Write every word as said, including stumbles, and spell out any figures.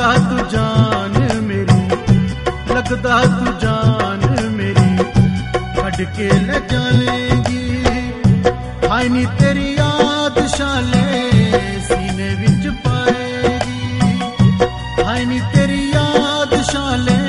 लगदा तू जान मेरी, लगदा तू जान मेरी कट के ले जाएगी। हाय नी तेरी याद शाले सीने विच पाएगी, हाय नी तेरी याद शाले